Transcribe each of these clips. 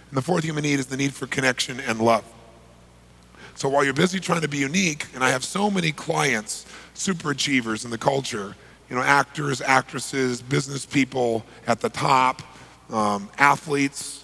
And the fourth human need is the need for connection and love. So while you're busy trying to be unique, and I have so many clients, super achievers in the culture, actors, actresses, business people at the top, athletes,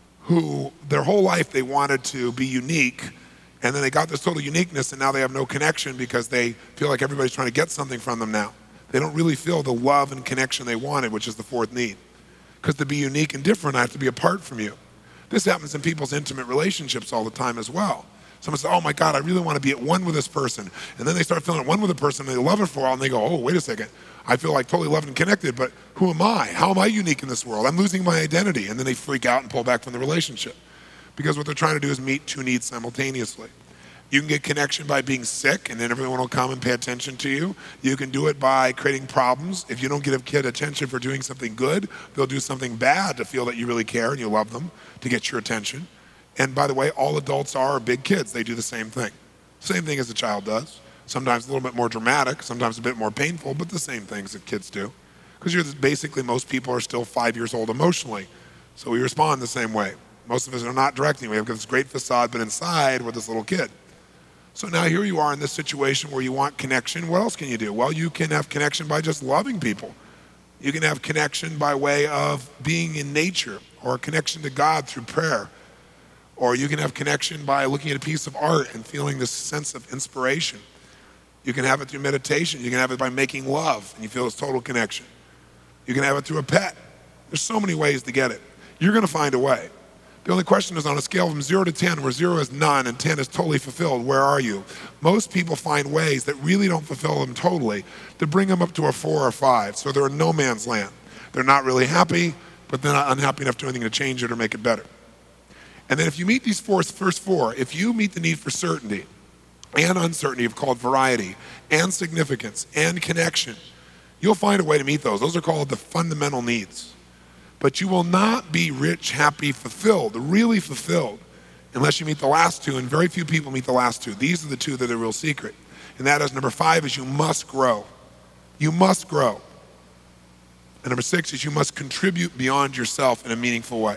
who their whole life they wanted to be unique, and then they got this total uniqueness, and now they have no connection because they feel like everybody's trying to get something from them now. They don't really feel the love and connection they wanted, which is the fourth need. Because to be unique and different, I have to be apart from you. This happens in people's intimate relationships all the time as well. Someone says, oh my God, I really want to be at one with this person. And then they start feeling at one with a person and they love it for a while and they go, oh, wait a second. I feel like totally loved and connected, but who am I? How am I unique in this world? I'm losing my identity. And then they freak out and pull back from the relationship. Because what they're trying to do is meet two needs simultaneously. You can get connection by being sick, and then everyone will come and pay attention to you. You can do it by creating problems. If you don't give a kid attention for doing something good, they'll do something bad to feel that you really care and you love them, to get your attention. And by the way, all adults are big kids. They do the same thing. Same thing as a child does. Sometimes a little bit more dramatic, sometimes a bit more painful, but the same things that kids do. Because basically most people are still 5 years old emotionally. So we respond the same way. Most of us are not directing. We have this great facade, but inside we're this little kid. So now here you are in this situation where you want connection. What else can you do? Well, you can have connection by just loving people. You can have connection by way of being in nature, or a connection to God through prayer. Or you can have connection by looking at a piece of art and feeling this sense of inspiration. You can have it through meditation. You can have it by making love and you feel this total connection. You can have it through a pet. There's so many ways to get it. You're going to find a way. The only question is on a scale from 0 to 10, where 0 is none and 10 is totally fulfilled, where are you? Most people find ways that really don't fulfill them totally to bring them up to a 4 or 5. So they're in no man's land. They're not really happy, but they're not unhappy enough to do anything to change it or make it better. And then if you meet these first four, if you meet the need for certainty and uncertainty, called variety, and significance, and connection, you'll find a way to meet those. Those are called the fundamental needs. But you will not be rich, happy, fulfilled, really fulfilled, unless you meet the last two, and very few people meet the last two. These are the two that are the real secret. And that is, number 5 is you must grow. You must grow. And number 6 is you must contribute beyond yourself in a meaningful way.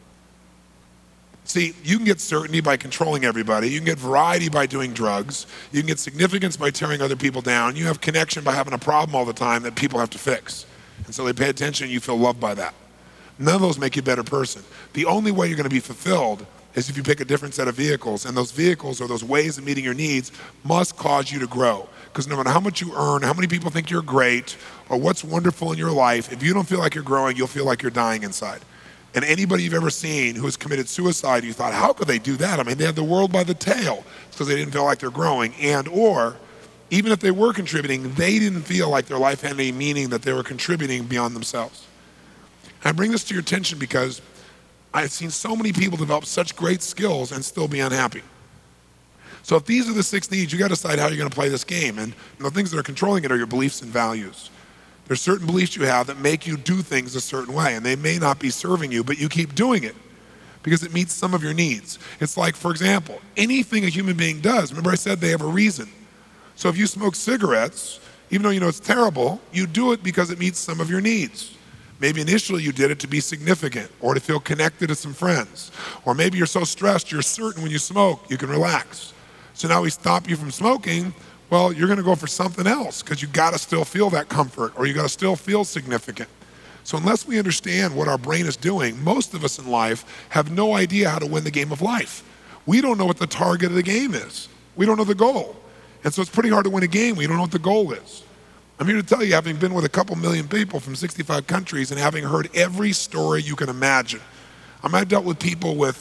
See, you can get certainty by controlling everybody. You can get variety by doing drugs. You can get significance by tearing other people down. You have connection by having a problem all the time that people have to fix. And so they pay attention and you feel loved by that. None of those make you a better person. The only way you're going to be fulfilled is if you pick a different set of vehicles. And those vehicles, or those ways of meeting your needs, must cause you to grow. Because no matter how much you earn, how many people think you're great, or what's wonderful in your life, if you don't feel like you're growing, you'll feel like you're dying inside. And anybody you've ever seen who has committed suicide, you thought, how could they do that? I mean, they had the world by the tail. It's because they didn't feel like they're growing. And or, even if they were contributing, they didn't feel like their life had any meaning, that they were contributing beyond themselves. I bring this to your attention because I've seen so many people develop such great skills and still be unhappy. So if these are the 6 needs, you got to decide how you're going to play this game. And the things that are controlling it are your beliefs and values. There's certain beliefs you have that make you do things a certain way, and they may not be serving you, but you keep doing it because it meets some of your needs. It's like, for example, anything a human being does, remember I said they have a reason. So if you smoke cigarettes, even though you know it's terrible, you do it because it meets some of your needs. Maybe initially you did it to be significant or to feel connected to some friends. Or maybe you're so stressed, you're certain when you smoke, you can relax. So now we stop you from smoking, well, you're going to go for something else because you got to still feel that comfort, or you got to still feel significant. So unless we understand what our brain is doing, most of us in life have no idea how to win the game of life. We don't know what the target of the game is. We don't know the goal. And so it's pretty hard to win a game when you don't know what the goal is. I'm here to tell you, having been with a couple million people from 65 countries and having heard every story you can imagine. I've dealt with people with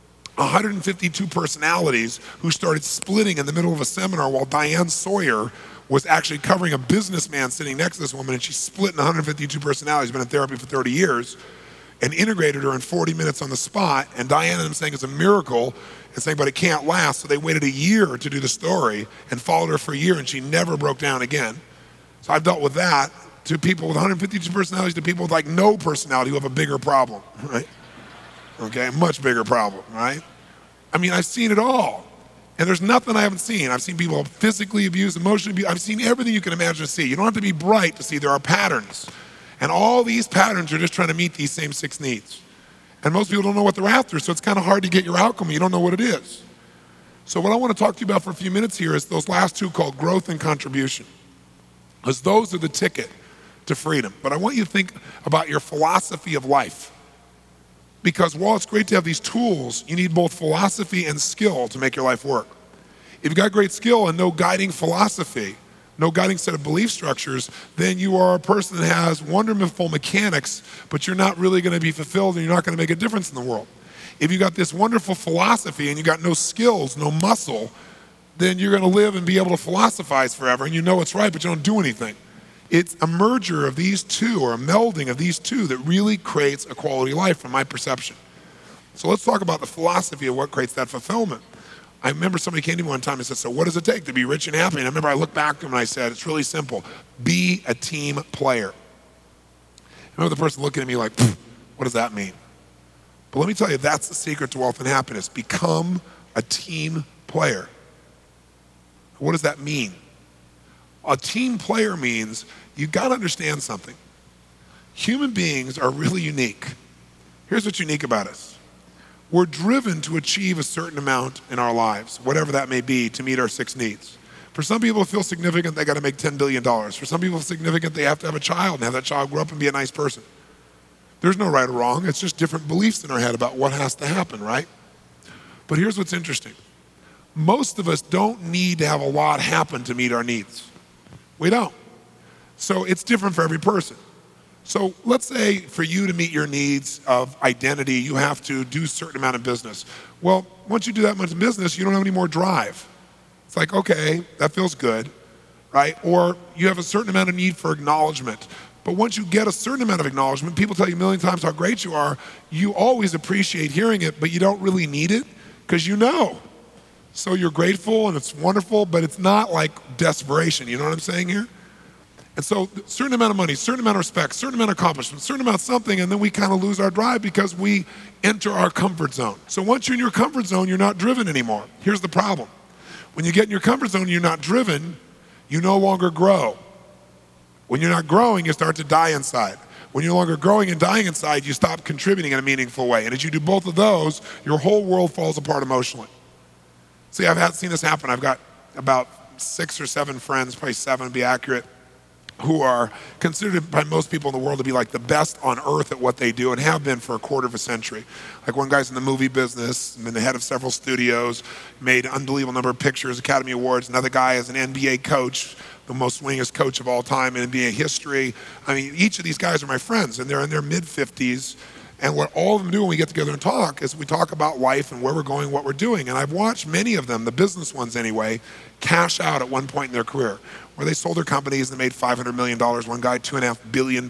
152 personalities who started splitting in the middle of a seminar while Diane Sawyer was actually covering a businessman sitting next to this woman, and she split in 152 personalities, been in therapy for 30 years, and integrated her in 40 minutes on the spot. And Diane and him saying it's a miracle, and saying, but it can't last. So they waited a year to do the story and followed her for a year, and she never broke down again. So I've dealt with that, to people with 152 personalities, to people with like no personality who have a bigger problem, right? Okay, much bigger problem, right? I mean, I've seen it all. And there's nothing I haven't seen. I've seen people physically abused, emotionally abused. I've seen everything you can imagine to see. You don't have to be bright to see there are patterns. And all these patterns are just trying to meet these same 6 needs. And most people don't know what they're after, so it's kind of hard to get your outcome. You don't know what it is. So what I want to talk to you about for a few minutes here is those last two called growth and contribution, because those are the ticket to freedom. But I want you to think about your philosophy of life. Because while it's great to have these tools, you need both philosophy and skill to make your life work. If you've got great skill and no guiding philosophy, no guiding set of belief structures, then you are a person that has wonderful mechanics, but you're not really going to be fulfilled and you're not going to make a difference in the world. If you got this wonderful philosophy and you got no skills, no muscle, then you're going to live and be able to philosophize forever and you know it's right, but you don't do anything. It's a merger of these two, or a melding of these two, that really creates a quality life from my perception. So let's talk about the philosophy of what creates that fulfillment. I remember somebody came to me one time and said, so what does it take to be rich and happy? And I remember I looked back to him and I said, it's really simple. Be a team player. I remember the person looking at me like, what does that mean? But let me tell you, that's the secret to wealth and happiness. Become a team player. What does that mean? A team player means you got to understand something. Human beings are really unique. Here's what's unique about us. We're driven to achieve a certain amount in our lives, whatever that may be, to meet our 6 needs. For some people it feels significant, they got to make $10 billion. For some people it's significant, they have to have a child and have that child grow up and be a nice person. There's no right or wrong. It's just different beliefs in our head about what has to happen, right? But here's what's interesting. Most of us don't need to have a lot happen to meet our needs. We don't. So it's different for every person. So let's say for you to meet your needs of identity, you have to do a certain amount of business. Well, once you do that much business, you don't have any more drive. It's like, okay, that feels good, right? Or you have a certain amount of need for acknowledgement. But once you get a certain amount of acknowledgement, people tell you a million times how great you are, you always appreciate hearing it, but you don't really need it because you know. So you're grateful and it's wonderful, but it's not like desperation. You know what I'm saying here? And so a certain amount of money, certain amount of respect, certain amount of accomplishment, certain amount of something, and then we kind of lose our drive because we enter our comfort zone. So once you're in your comfort zone, you're not driven anymore. Here's the problem. When you get in your comfort zone, you're not driven, you no longer grow. When you're not growing, you start to die inside. When you're no longer growing and dying inside, you stop contributing in a meaningful way. And as you do both of those, your whole world falls apart emotionally. See, I've seen this happen. I've got about 6 or 7 friends, probably 7 to be accurate, who are considered by most people in the world to be like the best on earth at what they do and have been for a quarter of a century. Like one guy's in the movie business, been the head of several studios, made an unbelievable number of pictures, Academy Awards. Another guy is an NBA coach, the most winningest coach of all time in NBA history. I mean, each of these guys are my friends, and they're in their mid-50s. And what all of them do when we get together and talk is we talk about life and where we're going, what we're doing. And I've watched many of them, the business ones anyway, cash out at one point in their career, where they sold their companies and made $500 million. One guy, $2.5 billion.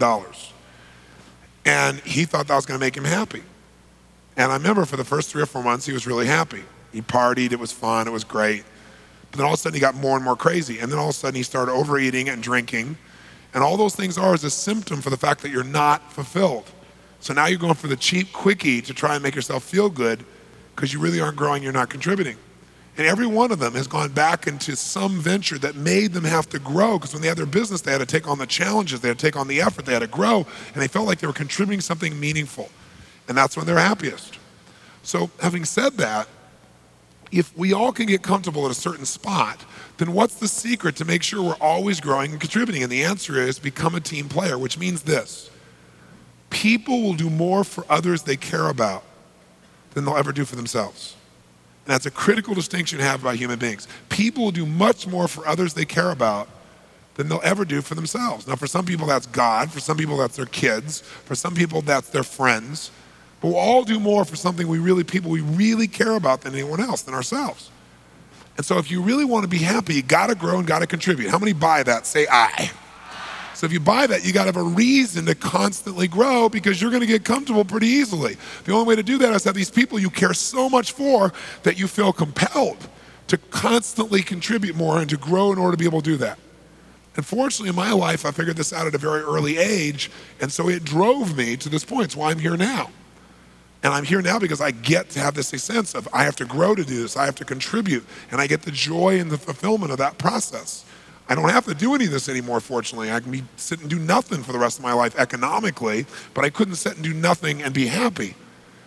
And he thought that was going to make him happy. And I remember for the first 3 or 4 months, he was really happy. He partied, it was fun, it was great. But then all of a sudden he got more and more crazy. And then all of a sudden he started overeating and drinking. And all those things are is a symptom for the fact that you're not fulfilled. So now you're going for the cheap quickie to try and make yourself feel good because you really aren't growing, you're not contributing. And every one of them has gone back into some venture that made them have to grow, because when they had their business, they had to take on the challenges, they had to take on the effort, they had to grow, and they felt like they were contributing something meaningful. And that's when they're happiest. So having said that, if we all can get comfortable at a certain spot, then what's the secret to make sure we're always growing and contributing? And the answer is become a team player, which means this. People will do more for others they care about than they'll ever do for themselves. And that's a critical distinction to have about human beings. People will do much more for others they care about than they'll ever do for themselves. Now, for some people, that's God. For some people, that's their kids. For some people, that's their friends. But we'll all do more for something people we really care about than anyone else, than ourselves. And so if you really want to be happy, you got to grow and got to contribute. How many buy that? Say I. So if you buy that, you got to have a reason to constantly grow, because you're going to get comfortable pretty easily. The only way to do that is to have these people you care so much for that you feel compelled to constantly contribute more and to grow in order to be able to do that. And fortunately in my life, I figured this out at a very early age, and so it drove me to this point. It's why I'm here now. And I'm here now because I get to have this sense of I have to grow to do this, I have to contribute, and I get the joy and the fulfillment of that process. I don't have to do any of this anymore, fortunately. I can sit and do nothing for the rest of my life economically, but I couldn't sit and do nothing and be happy.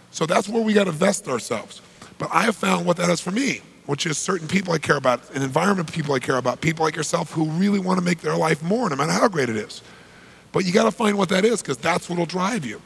So that's where we got to vest ourselves. But I have found what that is for me, which is certain people I care about, an environment of people I care about, people like yourself who really want to make their life more, no matter how great it is. But you got to find what that is, because that's what will drive you.